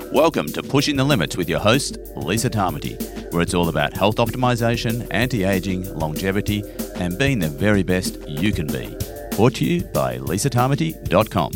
Welcome to Pushing the Limits with your host, Lisa Tamati, where it's all about health optimization, anti-aging, longevity, and being the very best you can be. Brought to you by lisatamati.com.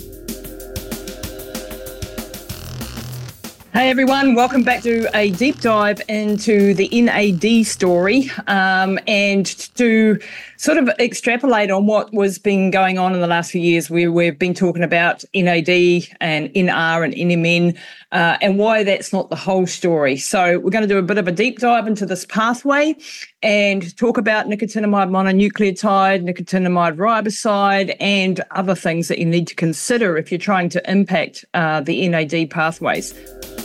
Hey everyone, welcome back to a deep dive into the NAD story and to sort of extrapolate on what was been going on in the last few years. We've been talking about NAD and NR and NMN and why that's not the whole story. So we're going to do a bit of a deep dive into this pathway and talk about nicotinamide mononucleotide, nicotinamide riboside, and other things that you need to consider if you're trying to impact the NAD pathways.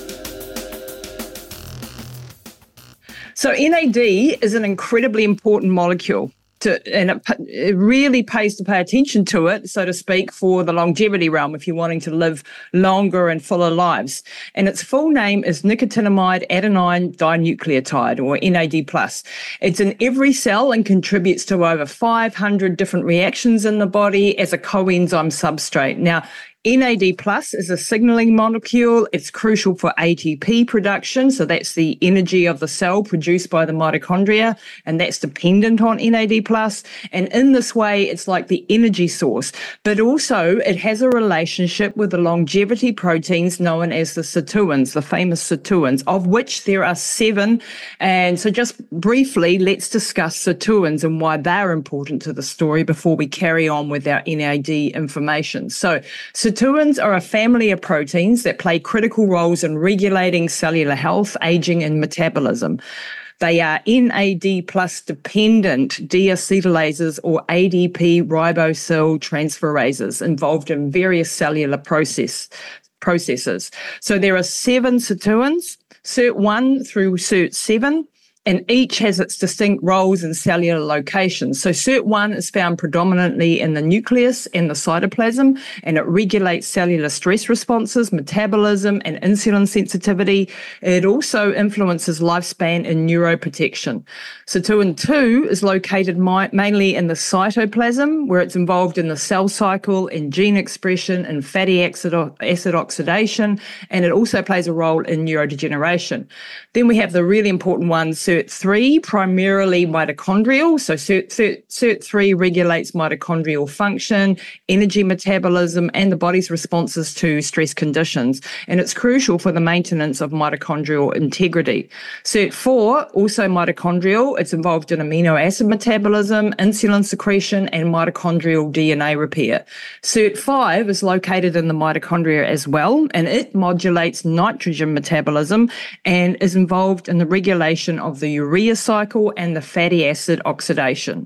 So NAD is an incredibly important molecule and it really pays to pay attention to it, so to speak, for the longevity realm if you're wanting to live longer and fuller lives. And its full name is nicotinamide adenine dinucleotide, or NAD+. It's in every cell and contributes to over 500 different reactions in the body as a coenzyme substrate. Now, NAD+ is a signaling molecule. It's crucial for ATP production, so that's the energy of the cell produced by the mitochondria, and that's dependent on NAD+. And in this way, it's like the energy source. But also, it has a relationship with the longevity proteins known as the sirtuins, the famous sirtuins, of which there are 7. And so just briefly, let's discuss sirtuins and why they're important to the story before we carry on with our NAD information. So sirtuins are a family of proteins that play critical roles in regulating cellular health, aging, and metabolism. They are NAD+ dependent deacetylases or ADP ribosyl transferases involved in various cellular processes. So there are 7 sirtuins, SIRT1 through SIRT7, and each has its distinct roles in cellular locations. So SIRT1 is found predominantly in the nucleus and the cytoplasm, and it regulates cellular stress responses, metabolism, and insulin sensitivity. It also influences lifespan and neuroprotection. Sirtuin 2 is located mainly in the cytoplasm, where it's involved in the cell cycle, in gene expression, and fatty acid oxidation, and it also plays a role in neurodegeneration. Then we have the really important one, SIRT3, primarily mitochondrial. So SIRT3 regulates mitochondrial function, energy metabolism, and the body's responses to stress conditions. And it's crucial for the maintenance of mitochondrial integrity. SIRT4, also mitochondrial. It's involved in amino acid metabolism, insulin secretion, and mitochondrial DNA repair. SIRT5 is located in the mitochondria as well, and it modulates nitrogen metabolism and is involved in the regulation of the urea cycle and the fatty acid oxidation.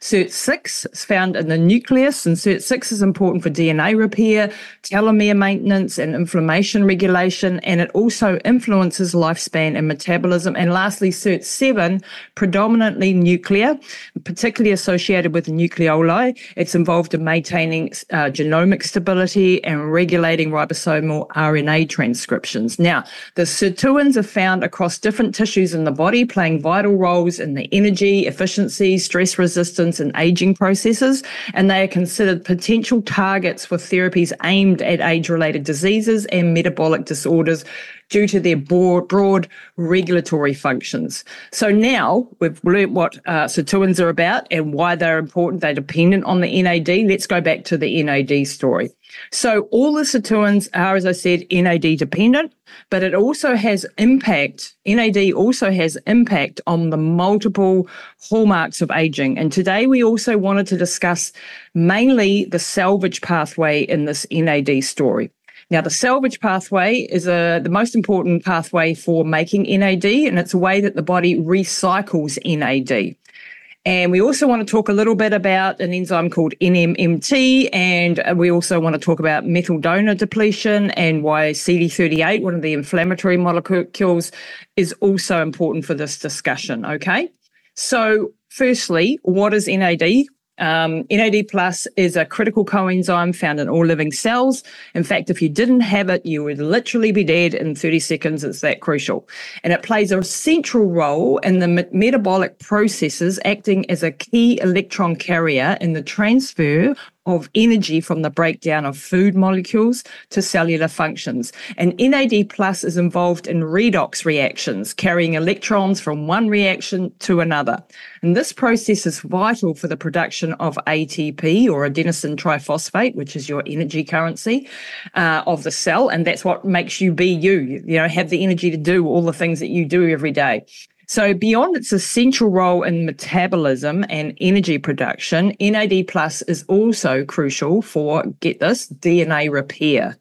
SIRT6 is found in the nucleus, and SIRT6 is important for DNA repair, telomere maintenance, and inflammation regulation, and it also influences lifespan and metabolism. And lastly, SIRT7, predominantly nuclear, particularly associated with nucleoli. It's involved in maintaining genomic stability and regulating ribosomal RNA transcriptions. Now, the sirtuins are found across different tissues in the body, playing vital roles in the energy, efficiency, stress resistance, and aging processes, and they are considered potential targets for therapies aimed at age-related diseases and metabolic disorders due to their broad regulatory functions. So now we've learned what sirtuins are about and why they're important. They're dependent on the NAD. Let's go back to the NAD story. So all the sirtuins are, as I said, NAD dependent, but it also has impact. NAD also has impact on the multiple hallmarks of aging. And today we also wanted to discuss mainly the salvage pathway in this NAD story. Now, the salvage pathway is the most important pathway for making NAD, and it's a way that the body recycles NAD. And we also want to talk a little bit about an enzyme called NMMT, and we also want to talk about methyl donor depletion and why CD38, one of the inflammatory molecules, is also important for this discussion, okay? So firstly, what is NAD? NAD+ is a critical coenzyme found in all living cells. In fact, if you didn't have it, you would literally be dead in 30 seconds. It's that crucial. And it plays a central role in the metabolic processes, acting as a key electron carrier in the transfer of energy from the breakdown of food molecules to cellular functions. And NAD plus is involved in redox reactions, carrying electrons from one reaction to another. And this process is vital for the production of ATP, or adenosine triphosphate, which is your energy currency of the cell. And that's what makes you be you, have the energy to do all the things that you do every day. So beyond its essential role in metabolism and energy production, NAD plus is also crucial for, get this, DNA repair.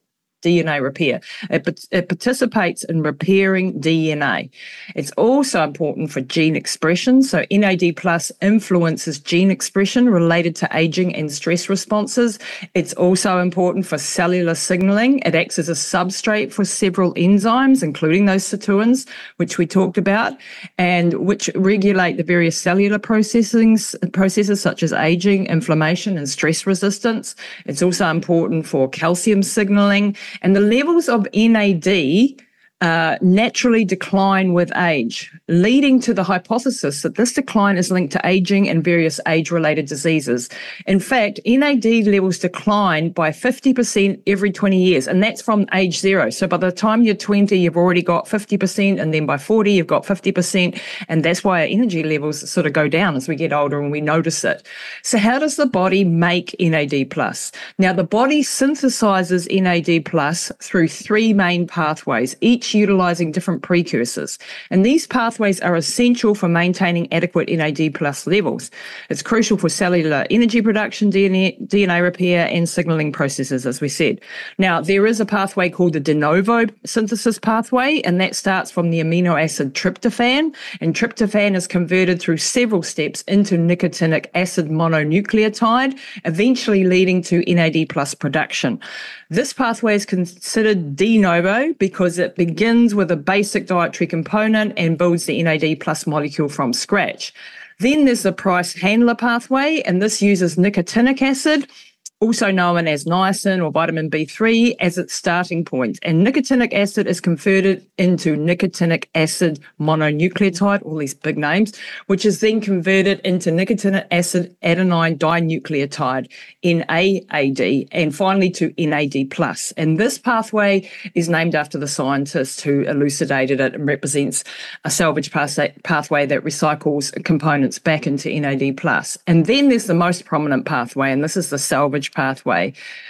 It participates in repairing DNA. It's also important for gene expression. So NAD plus influences gene expression related to aging and stress responses. It's also important for cellular signaling. It acts as a substrate for several enzymes, including those sirtuins, which we talked about, and which regulate the various cellular processes such as aging, inflammation, and stress resistance. It's also important for calcium signaling. And the levels of NAD naturally decline with age, leading to the hypothesis that this decline is linked to aging and various age-related diseases. In fact, NAD levels decline by 50% every 20 years, and that's from age 0. So by the time you're 20, you've already got 50%, and then by 40, you've got 50%, and that's why our energy levels sort of go down as we get older and we notice it. So how does the body make NAD+? Now, the body synthesizes NAD+ through 3 main pathways, each utilizing different precursors. And these pathways are essential for maintaining adequate NAD+ levels. It's crucial for cellular energy production, DNA repair, and signaling processes, as we said. Now, there is a pathway called the de novo synthesis pathway, and that starts from the amino acid tryptophan. And tryptophan is converted through several steps into nicotinic acid mononucleotide, eventually leading to NAD+ production. This pathway is considered de novo because it begins with a basic dietary component and builds the NAD+ molecule from scratch. Then there's the Price-Handler pathway, and this uses nicotinic acid, also known as niacin or vitamin B3, as its starting point. And nicotinic acid is converted into nicotinic acid mononucleotide, all these big names, which is then converted into nicotinic acid adenine dinucleotide, NAAD, and finally to NAD+. And this pathway is named after the scientist who elucidated it and represents a salvage pathway that recycles components back into NAD+. And then there's the most prominent pathway, and this is the salvage pathway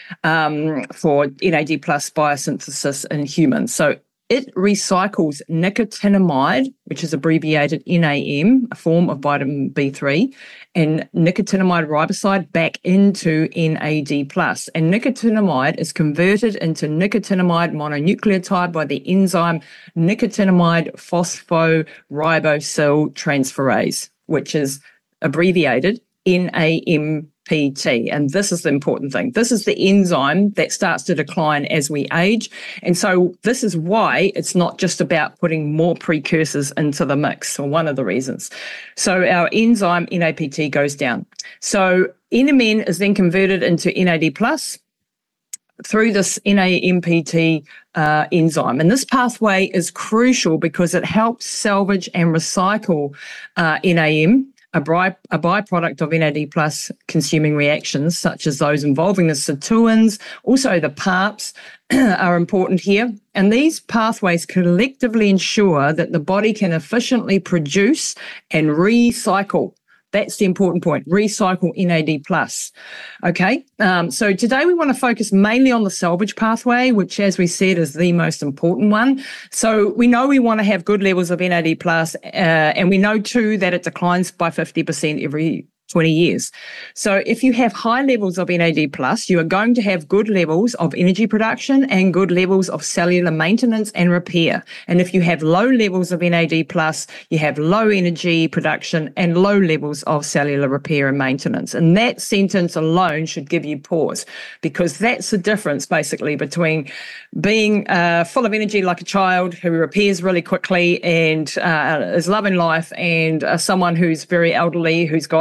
for NAD+ biosynthesis in humans. So it recycles nicotinamide, which is abbreviated NAM, a form of vitamin B3, and nicotinamide riboside back into NAD+. And nicotinamide is converted into nicotinamide mononucleotide by the enzyme nicotinamide phosphoribosyltransferase, which is abbreviated NAMPT. And this is the important thing. This is the enzyme that starts to decline as we age. And so this is why it's not just about putting more precursors into the mix, or one of the reasons. So our enzyme NAPT goes down. So NMN is then converted into NAD+ through this NAMPT enzyme. And this pathway is crucial because it helps salvage and recycle NAM, a byproduct of NAD+ consuming reactions, such as those involving the sirtuins. Also, the PARPs are important here. And these pathways collectively ensure that the body can efficiently produce and recycle. That's the important point, recycle NAD+. Okay, so today we want to focus mainly on the salvage pathway, which, as we said, is the most important one. So we know we want to have good levels of NAD+, and we know too that it declines by 50% every 20 years. So if you have high levels of NAD+, you are going to have good levels of energy production and good levels of cellular maintenance and repair. And if you have low levels of NAD+, you have low energy production and low levels of cellular repair and maintenance. And that sentence alone should give you pause, because that's the difference basically between being full of energy like a child who repairs really quickly and is loving life, and someone who's very elderly, who's got no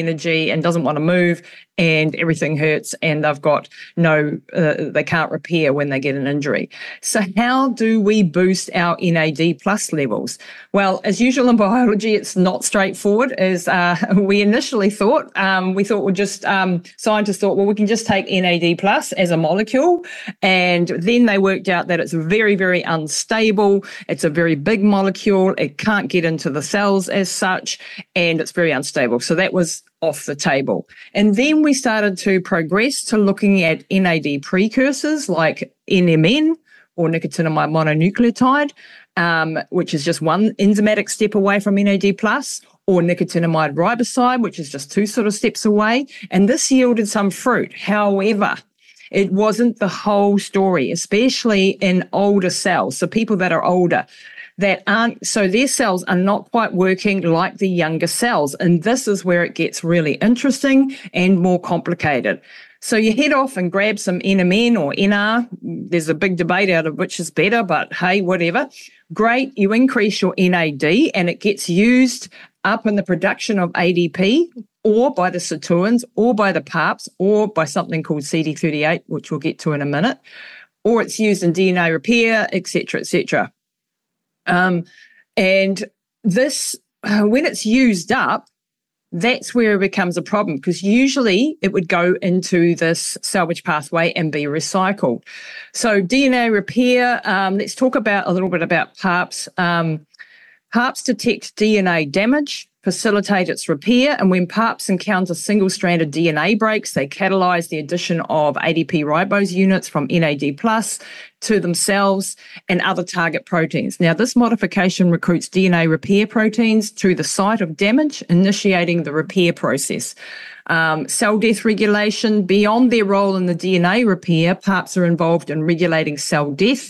energy and doesn't want to move, and everything hurts, and they've got they can't repair when they get an injury. So how do we boost our NAD plus levels? Well, as usual in biology, it's not straightforward as we initially thought. Scientists thought, well, we can just take NAD plus as a molecule, and then they worked out that it's very, very unstable. It's a very big molecule. It can't get into the cells as such, and it's very unstable. So that was off the table. And then we started to progress to looking at NAD precursors like NMN, or nicotinamide mononucleotide, which is just one enzymatic step away from NAD+, or nicotinamide riboside, which is just two sort of steps away. And this yielded some fruit. However, it wasn't the whole story, especially in older cells. So people that are older, so their cells are not quite working like the younger cells. And this is where it gets really interesting and more complicated. So you head off and grab some NMN or NR. There's a big debate out of which is better, but hey, whatever. Great, you increase your NAD and it gets used up in the production of ADP, or by the sirtuins, or by the PARPs, or by something called CD38, which we'll get to in a minute, or it's used in DNA repair, et cetera, et cetera. And this, when it's used up, that's where it becomes a problem, because usually it would go into this salvage pathway and be recycled. So DNA repair, let's talk a little bit about PARPs. PARPs detect DNA damage, facilitate its repair, and when PARPs encounter single-stranded DNA breaks, they catalyze the addition of ADP ribose units from NAD+ to themselves and other target proteins. Now, this modification recruits DNA repair proteins to the site of damage, initiating the repair process. Cell death regulation, beyond their role in the DNA repair, PARPs are involved in regulating cell death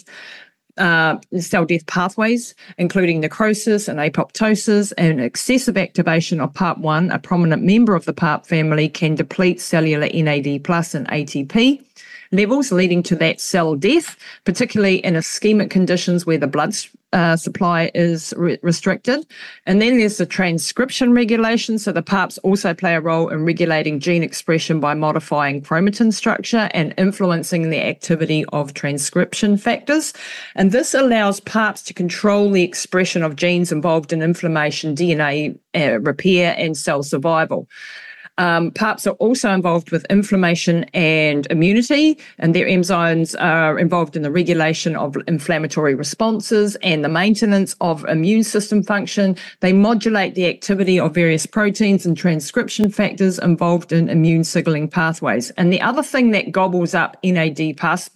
pathways, including necrosis and apoptosis, and excessive activation of PARP1, a prominent member of the PARP family, can deplete cellular NAD+ and ATP levels, leading to that cell death, particularly in ischemic conditions where the blood supply is restricted. And then there's the transcription regulation. So the PARPs also play a role in regulating gene expression by modifying chromatin structure and influencing the activity of transcription factors. And this allows PARPs to control the expression of genes involved in inflammation, DNA repair, and cell survival. PARPs are also involved with inflammation and immunity, and their enzymes are involved in the regulation of inflammatory responses and the maintenance of immune system function. They modulate the activity of various proteins and transcription factors involved in immune signaling pathways. And the other thing that gobbles up NAD plus,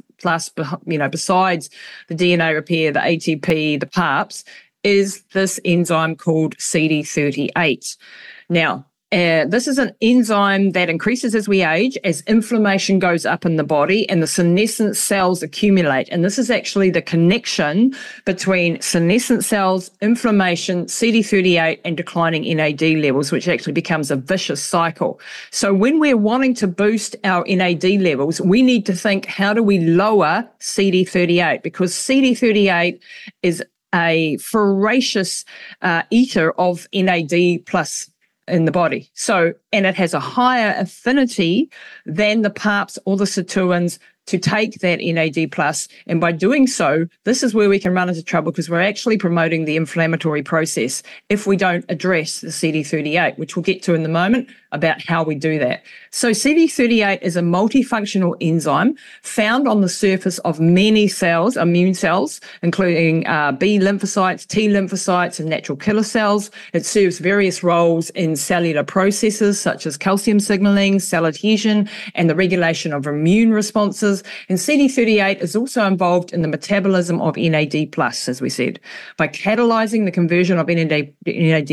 besides the DNA repair, the ATP, the PARPs, is this enzyme called CD38. Now, this is an enzyme that increases as we age, as inflammation goes up in the body and the senescent cells accumulate. And this is actually the connection between senescent cells, inflammation, CD38, and declining NAD levels, which actually becomes a vicious cycle. So when we're wanting to boost our NAD levels, we need to think, how do we lower CD38? Because CD38 is a voracious eater of NAD plus in the body. So, and it has a higher affinity than the PARPs or the sirtuins to take that NAD+. And by doing so, this is where we can run into trouble, because we're actually promoting the inflammatory process if we don't address the CD38, which we'll get to in the moment about how we do that. So CD38 is a multifunctional enzyme found on the surface of many cells, immune cells, including B lymphocytes, T lymphocytes, and natural killer cells. It serves various roles in cellular processes such as calcium signaling, cell adhesion, and the regulation of immune responses. And CD38 is also involved in the metabolism of NAD+, as we said, by catalyzing the conversion of NAD+ to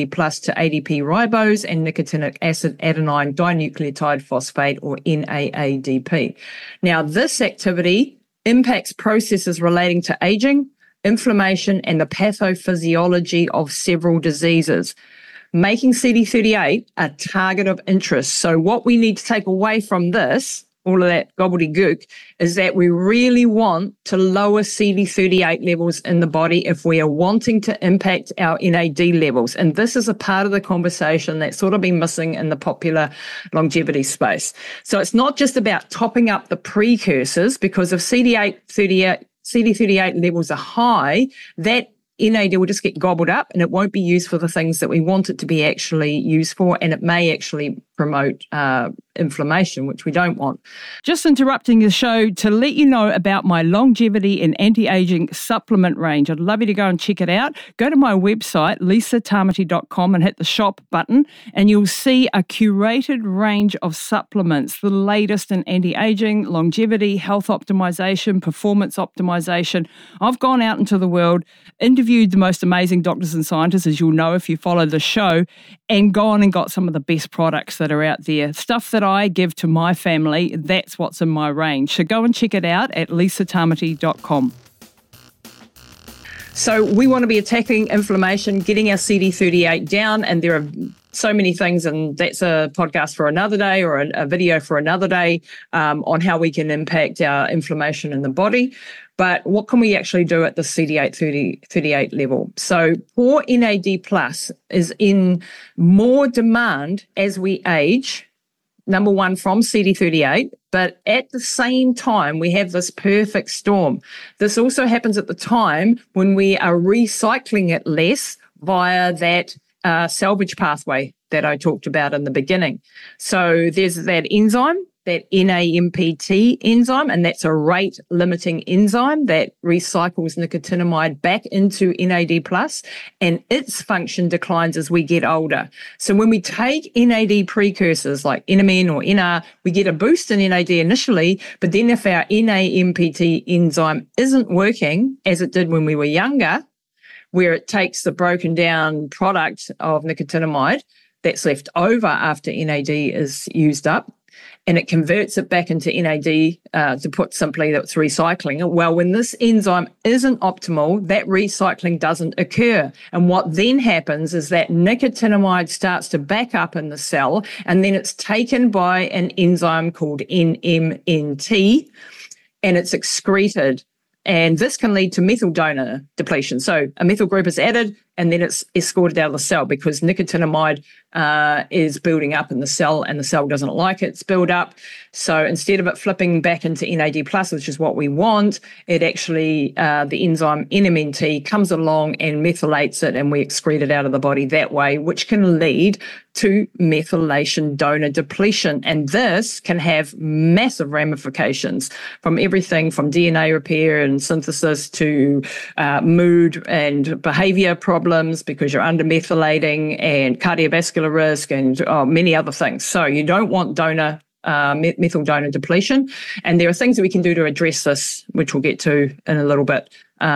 ADP ribose and nicotinic acid adenine dinucleotide phosphate, or NAADP. Now, this activity impacts processes relating to aging, inflammation, and the pathophysiology of several diseases, making CD38 a target of interest. So what we need to take away from this, all of that gobbledygook, is that we really want to lower CD38 levels in the body if we are wanting to impact our NAD levels. And this is a part of the conversation that's sort of been missing in the popular longevity space. So it's not just about topping up the precursors, because if CD38 levels are high, that NAD will just get gobbled up and it won't be used for the things that we want it to be actually used for, and it may actually promote inflammation, which we don't want. Just interrupting the show to let you know about my longevity and anti-aging supplement range. I'd love you to go and check it out. Go to my website, lisatamati.com, and hit the shop button, and you'll see a curated range of supplements, the latest in anti-aging, longevity, health optimization, performance optimization. I've gone out into the world, interviewed the most amazing doctors and scientists, as you'll know if you follow the show, and gone and got some of the best products that are out there. Stuff that I give to my family, that's what's in my range. So go and check it out at lisatamati.com. So we want to be attacking inflammation, getting our CD38 down, and there are so many things, and that's a podcast for another day or a video for another day on how we can impact our inflammation in the body. But what can we actually do at the CD38 level? So poor NAD plus is in more demand as we age, number one, from CD38, but at the same time, we have this perfect storm. This also happens at the time when we are recycling it less via that salvage pathway that I talked about in the beginning. So there's that enzyme, that NAMPT enzyme, and that's a rate-limiting enzyme that recycles nicotinamide back into NAD+, and its function declines as we get older. So when we take NAD precursors like NMN or NR, we get a boost in NAD initially, but then if our NAMPT enzyme isn't working as it did when we were younger, where it takes the broken down product of nicotinamide that's left over after NAD is used up, and it converts it back into NAD, to put simply, that's recycling it. Well, when this enzyme isn't optimal, that recycling doesn't occur. And what then happens is that nicotinamide starts to back up in the cell, and then it's taken by an enzyme called NMNT, and it's excreted. And this can lead to methyl donor depletion. So a methyl group is added, and then it's escorted out of the cell because nicotinamide is building up in the cell, and the cell doesn't like its build up. So instead of it flipping back into NAD+, which is what we want, it actually, the enzyme NMNT comes along and methylates it, and we excrete it out of the body that way, which can lead to methylation donor depletion. And this can have massive ramifications, from everything from DNA repair and synthesis to mood and behavior problems because you're undermethylating, and cardiovascular risk, and many other things. So you don't want methyl donor depletion. And there are things that we can do to address this, which we'll get to in a little bit.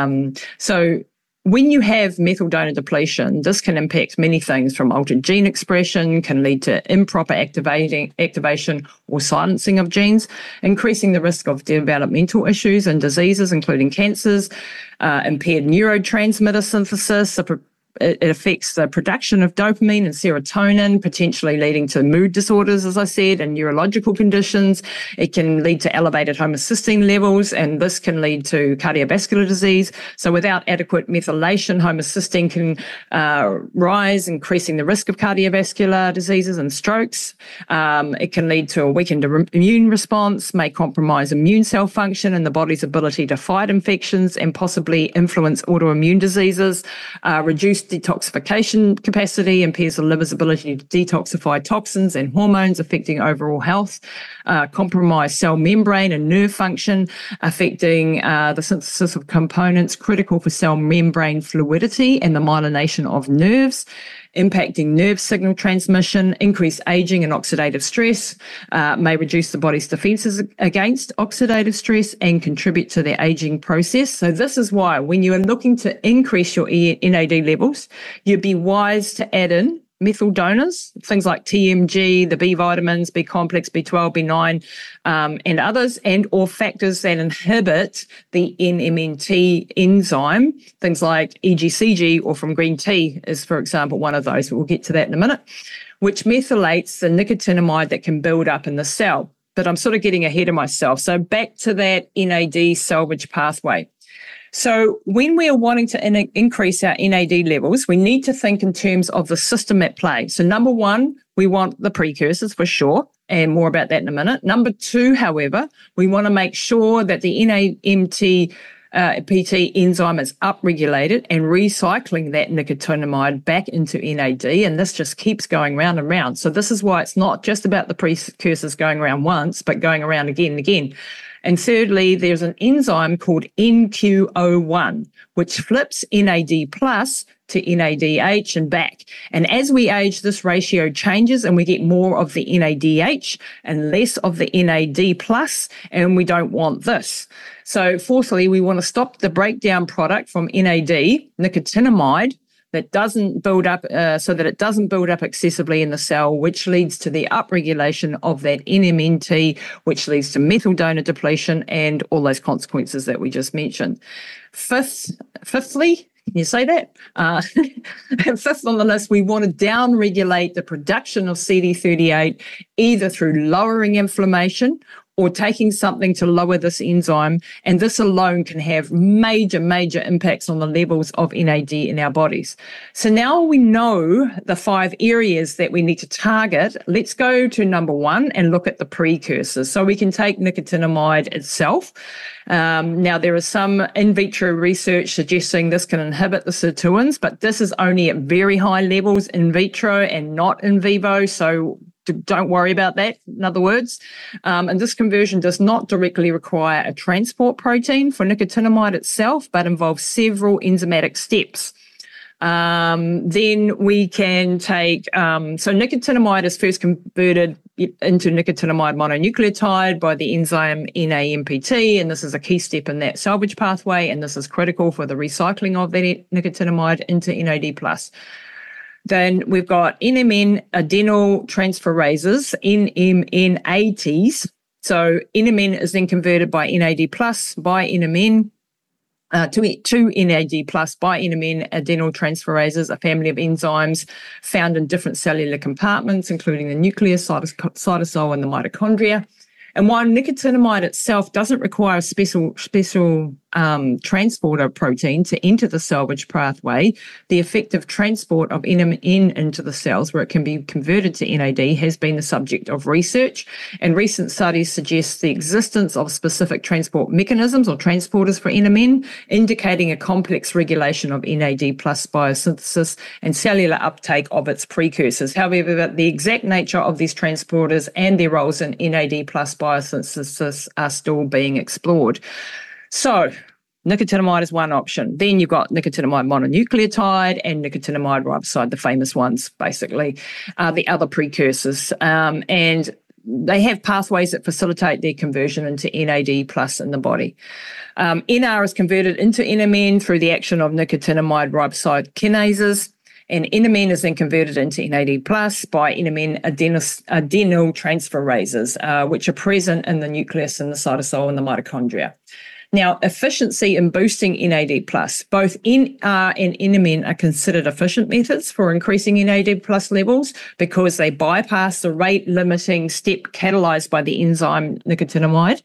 So when you have methyl donor depletion, this can impact many things, from altered gene expression, can lead to improper activation or silencing of genes, increasing the risk of developmental issues and diseases, including cancers, impaired neurotransmitter synthesis. It affects the production of dopamine and serotonin, potentially leading to mood disorders, as I said, and neurological conditions. It can lead to elevated homocysteine levels, and this can lead to cardiovascular disease. So without adequate methylation, homocysteine can rise, increasing the risk of cardiovascular diseases and strokes. It can lead to a weakened immune response, may compromise immune cell function and the body's ability to fight infections, and possibly influence autoimmune diseases, reduce detoxification capacity, impairs the liver's ability to detoxify toxins and hormones, affecting overall health, compromise cell membrane and nerve function, affecting the synthesis of components critical for cell membrane fluidity and the myelination of nerves, impacting nerve signal transmission, increase aging and oxidative stress, may reduce the body's defenses against oxidative stress and contribute to the aging process. So this is why when you are looking to increase your NAD levels, you'd be wise to add in methyl donors, things like TMG, the B vitamins, B complex, B12, B9, and others, and or factors that inhibit the NMNT enzyme, things like EGCG or from green tea is, for example, one of those. We'll get to that in a minute, which methylates the nicotinamide that can build up in the cell. but I'm sort of getting ahead of myself. So back to that NAD salvage pathway. So when we are wanting to increase our NAD levels, we need to think in terms of the system at play. So number one, we want the precursors for sure, and more about that in a minute. Number two, however, we want to make sure that the NAMT PT enzyme is upregulated and recycling that nicotinamide back into NAD, and this just keeps going round and round. So this is why it's not just about the precursors going around once, but going around again and again. And thirdly, there's an enzyme called NQO1, which flips NAD plus to NADH and back. And as we age, this ratio changes and we get more of the NADH and less of the NAD plus, and we don't want this. So fourthly, we want to stop the breakdown product from NAD, nicotinamide, that doesn't build up, so that it doesn't build up excessively in the cell, which leads to the upregulation of that NMNT, which leads to methyl donor depletion and all those consequences that we just mentioned. Fifthly, can you say that? Fifth on the list, we want to downregulate the production of CD38 either through lowering inflammation or taking something to lower this enzyme, and this alone can have major, major impacts on the levels of NAD in our bodies. So now we know the 5 areas that we need to target. Let's go to number 1 and look at the precursors. So we can take nicotinamide itself. Now, there is some in vitro research suggesting this can inhibit the sirtuins, but this is only at very high levels in vitro and not in vivo, so don't worry about that, in other words. And this conversion does not directly require a transport protein for nicotinamide itself, but involves several enzymatic steps. Then we can take, so nicotinamide is first converted into nicotinamide mononucleotide by the enzyme NAMPT, and this is a key step in that salvage pathway, and this is critical for the recycling of that nicotinamide into NAD+. Then we've got NMN adenyl transferases, NMNATs. So NMN is then converted by NAD plus by NMN to NAD plus by NMN adenyl transferases, a family of enzymes found in different cellular compartments, including the nucleus, cytosol, and the mitochondria. And while nicotinamide itself doesn't require a special transporter protein to enter the salvage pathway, the effective transport of NMN into the cells where it can be converted to NAD has been the subject of research. And recent studies suggest the existence of specific transport mechanisms or transporters for NMN, indicating a complex regulation of NAD plus biosynthesis and cellular uptake of its precursors. However, the exact nature of these transporters and their roles in NAD plus biosynthesis are still being explored. So nicotinamide is one option. Then you've got nicotinamide mononucleotide and nicotinamide riboside, the famous ones, basically, the other precursors. And they have pathways that facilitate their conversion into NAD plus in the body. NR is converted into NMN through the action of nicotinamide riboside kinases. And NMN is then converted into NAD plus by NMN adenyl transferases, which are present in the nucleus and the cytosol and the mitochondria. Now, efficiency in boosting NAD+, both NR and NMN are considered efficient methods for increasing NAD+ levels because they bypass the rate-limiting step catalyzed by the enzyme nicotinamide.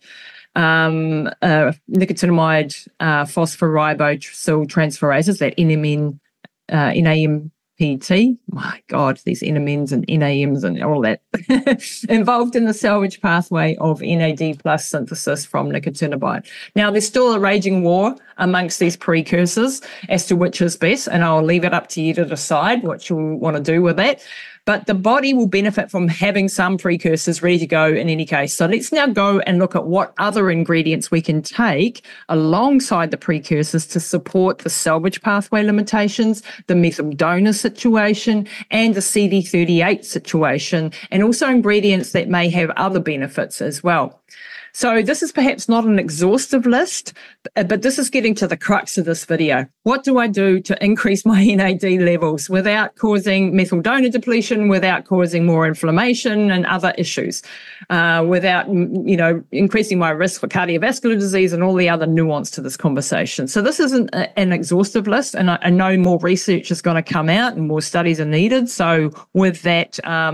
Nicotinamide phosphoribosyltransferases, that NAMPT. My God, these NMNs and NAMs and all that involved in the salvage pathway of NAD plus synthesis from nicotinamide. Now, there's still a raging war amongst these precursors as to which is best, and I'll leave it up to you to decide what you want to do with that. But the body will benefit from having some precursors ready to go in any case. So let's now go and look at what other ingredients we can take alongside the precursors to support the salvage pathway limitations, the methyl donor situation, and the CD38 situation, and also ingredients that may have other benefits as well. So this is perhaps not an exhaustive list, but this is getting to the crux of this video. What do I do to increase my NAD levels without causing methyl donor depletion, without causing more inflammation and other issues, without, increasing my risk for cardiovascular disease and all the other nuance to this conversation? So this isn't an exhaustive list, and I know more research is going to come out and more studies are needed. So with that,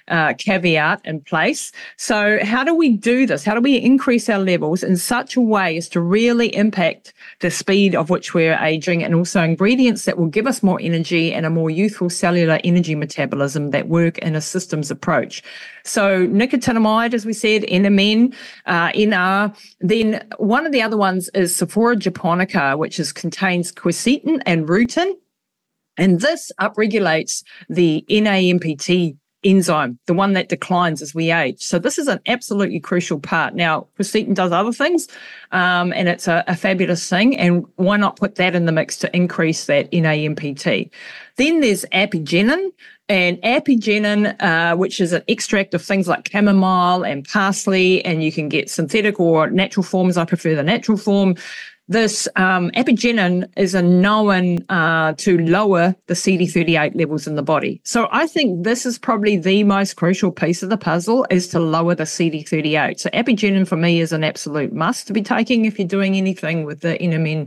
caveat in place. So how do we do this? How do we increase our levels in such a way as to really impact the speed of which we're aging, and also ingredients that will give us more energy and a more youthful cellular energy metabolism that work in a systems approach? So nicotinamide, as we said, NMN, NR. Then one of the other ones is Sophora japonica, which contains quercetin and rutin. And this upregulates the NAMPT enzyme, the one that declines as we age. So this is an absolutely crucial part. Now, quercetin does other things, and it's a fabulous thing. And why not put that in the mix to increase that NAMPT? Then there's apigenin. And apigenin, which is an extract of things like chamomile and parsley, and you can get synthetic or natural forms. I prefer the natural form. This apigenin is known to lower the CD38 levels in the body. So I think this is probably the most crucial piece of the puzzle, is to lower the CD38. So apigenin for me is an absolute must to be taking if you're doing anything with the NMN,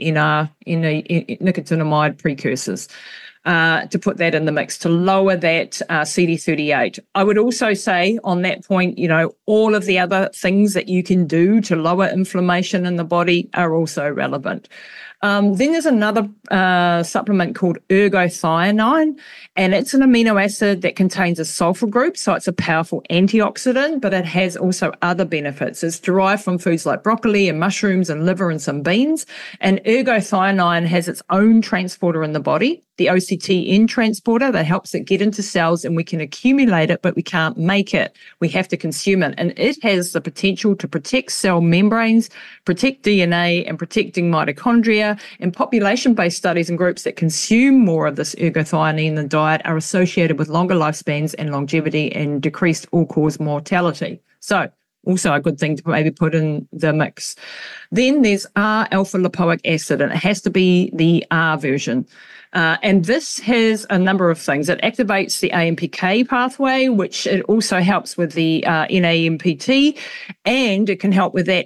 nicotinamide precursors. To put that in the mix to lower that CD38. I would also say on that point, all of the other things that you can do to lower inflammation in the body are also relevant. Then there's another supplement called ergothioneine, and it's an amino acid that contains a sulfur group, so it's a powerful antioxidant, but it has also other benefits. It's derived from foods like broccoli and mushrooms and liver and some beans, and ergothioneine has its own transporter in the body, the OCTN transporter, that helps it get into cells, and we can accumulate it, but we can't make it. We have to consume it, and it has the potential to protect cell membranes, protect DNA, and protecting mitochondria. And population-based studies and groups that consume more of this ergothioneine in the diet are associated with longer lifespans and longevity and decreased all-cause mortality. So also a good thing to maybe put in the mix. Then there's R-alpha lipoic acid, and it has to be the R version. And this has a number of things. It activates the AMPK pathway, which it also helps with the NAMPT, and it can help with that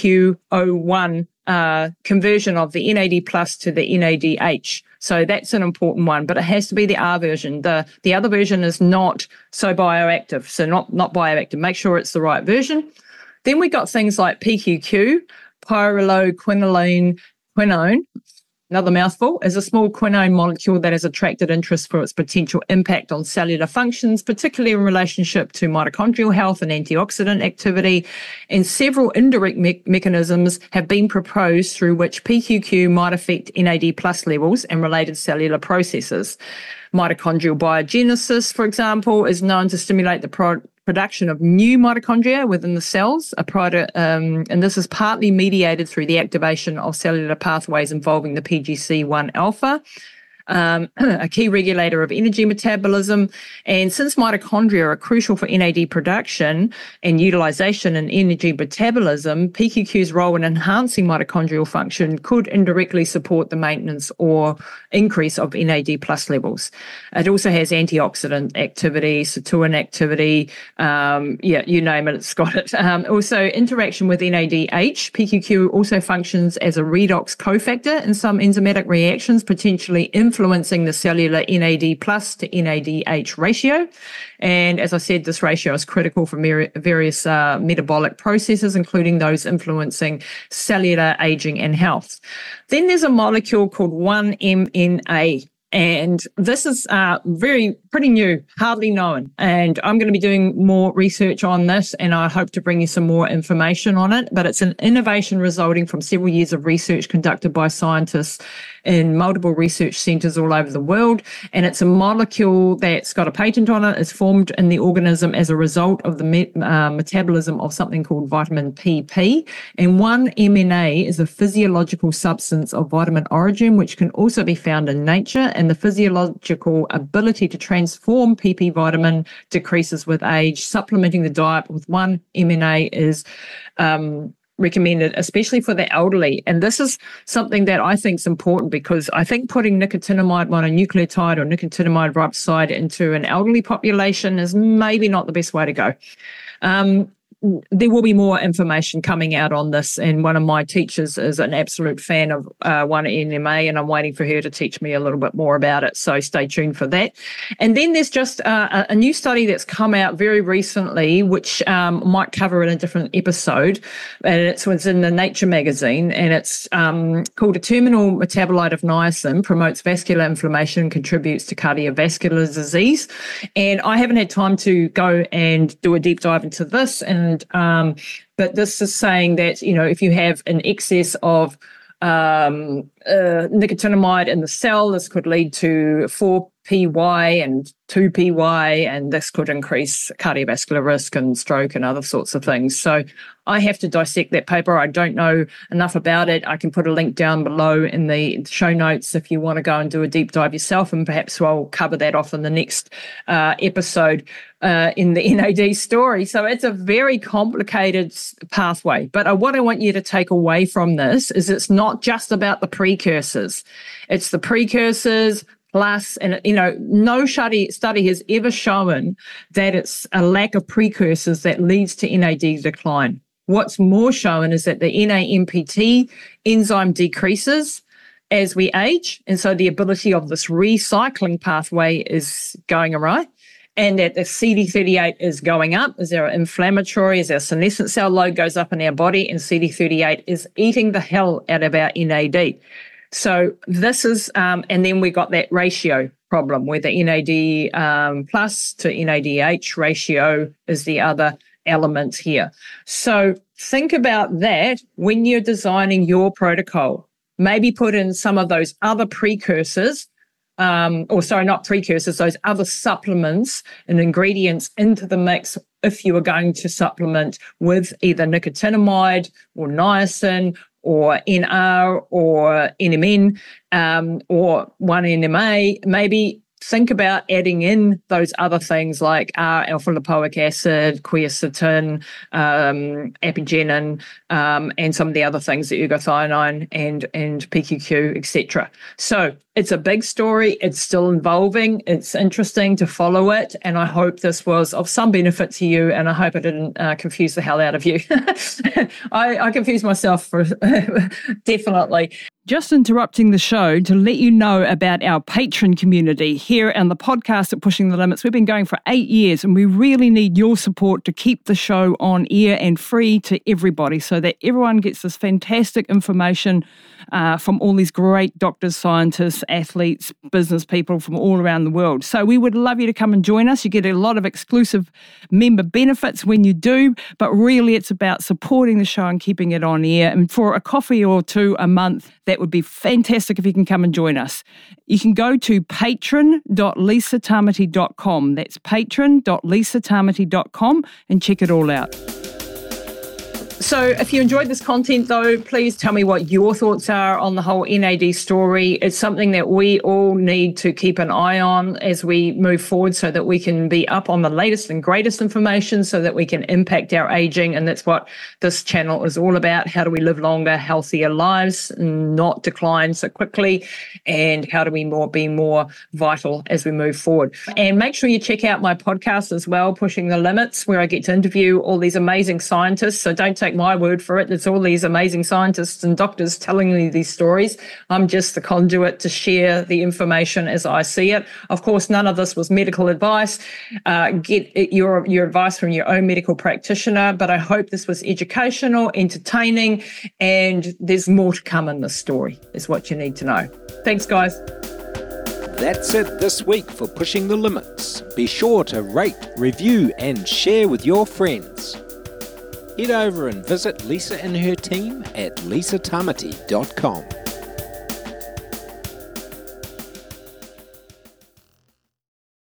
NQO1 conversion of the NAD plus to the NADH. So that's an important one, but it has to be the R version. The other version is not so bioactive, so not bioactive. Make sure it's the right version. Then we got things like PQQ, pyrroloquinone, quinone. Another mouthful, is a small quinone molecule that has attracted interest for its potential impact on cellular functions, particularly in relationship to mitochondrial health and antioxidant activity. And several indirect mechanisms have been proposed through which PQQ might affect NAD plus levels and related cellular processes. Mitochondrial biogenesis, for example, is known to stimulate the production of new mitochondria within the cells, and this is partly mediated through the activation of cellular pathways involving the PGC1 alpha, a key regulator of energy metabolism. And since mitochondria are crucial for NAD production and utilization in energy metabolism, PQQ's role in enhancing mitochondrial function could indirectly support the maintenance or increase of NAD plus levels. It also has antioxidant activity, sirtuin activity, you name it, it's got it. Also, interaction with NADH. PQQ also functions as a redox cofactor in some enzymatic reactions, potentially influencing the cellular NAD plus to NADH ratio. And as I said, this ratio is critical for various metabolic processes, including those influencing cellular aging and health. Then there's a molecule called 1-MNA. And this is pretty new, hardly known. And I'm going to be doing more research on this, and I hope to bring you some more information on it. But it's an innovation resulting from several years of research conducted by scientists in multiple research centres all over the world. And it's a molecule that's got a patent on it. It's formed in the organism as a result of the metabolism of something called vitamin PP. And 1-MNA is a physiological substance of vitamin origin, which can also be found in nature. And the physiological ability to transform PP vitamin decreases with age. Supplementing the diet with 1-MNA is recommended, especially for the elderly. And this is something that I think is important, because I think putting nicotinamide mononucleotide or nicotinamide riboside into an elderly population is maybe not the best way to go. there will be more information coming out on this. And one of my teachers is an absolute fan of 1-NMA, and I'm waiting for her to teach me a little bit more about it. So stay tuned for that. And then there's just a new study that's come out very recently, which might cover in a different episode. And it's in the Nature magazine, and it's called A Terminal Metabolite of Niacin Promotes Vascular Inflammation and Contributes to Cardiovascular Disease. And I haven't had time to go and do a deep dive into this, but this is saying that, if you have an excess of nicotinamide in the cell, this could lead to 4PY and 2PY, and this could increase cardiovascular risk and stroke and other sorts of things. So I have to dissect that paper. I don't know enough about it. I can put a link down below in the show notes if you want to go and do a deep dive yourself, and perhaps I'll cover that off in the next episode in the NAD story. So it's a very complicated pathway. But what I want you to take away from this is it's not just about the precursors. It's the precursors plus, and no study has ever shown that it's a lack of precursors that leads to NAD decline. What's more shown is that the NAMPT enzyme decreases as we age, and so the ability of this recycling pathway is going awry, and that the CD38 is going up as our inflammatory, as our senescent cell load goes up in our body, and CD38 is eating the hell out of our NAD. So this is, and then we got that ratio problem where the NAD plus to NADH ratio is the other element here. So think about that when you're designing your protocol. Maybe put in some of those other precursors, not precursors, those other supplements and ingredients into the mix if you are going to supplement with either nicotinamide or niacin or NR or NMN or 1-NMA. Maybe think about adding in those other things like alpha-lipoic acid, quercetin, apigenin, and some of the other things, the ergothioneine and PQQ, etc. So it's a big story. It's still evolving. It's interesting to follow it. And I hope this was of some benefit to you. And I hope I didn't confuse the hell out of you. I confused myself for definitely. Just interrupting the show to let you know about our Patreon community here on the podcast at Pushing the Limits. We've been going for 8 years, and we really need your support to keep the show on air and free to everybody so that everyone gets this fantastic information from all these great doctors, scientists, athletes, business people from all around the world. So we would love you to come and join us. You get a lot of exclusive member benefits when you do, but really it's about supporting the show and keeping it on air. And for a coffee or two a month, that would be fantastic if you can come and join us. You can go to patron.lisatamati.com. That's patron.lisatamati.com and check it all out. So if you enjoyed this content, though, please tell me what your thoughts are on the whole NAD story. It's something that we all need to keep an eye on as we move forward so that we can be up on the latest and greatest information so that we can impact our aging. And that's what this channel is all about. How do we live longer, healthier lives and not decline so quickly? And how do we be more vital as we move forward? And make sure you check out my podcast as well, Pushing the Limits, where I get to interview all these amazing scientists. So don't take my word for it. It's all these amazing scientists and doctors telling me these stories. I'm just the conduit to share the information as I see it. Of course, none of this was medical advice. Get your advice from your own medical practitioner, but I hope this was educational, entertaining, and there's more to come in this story, is what you need to know. Thanks, guys. That's it this week for Pushing the Limits. Be sure to rate, review, and share with your friends. Head over and visit Lisa and her team at lisatamati.com.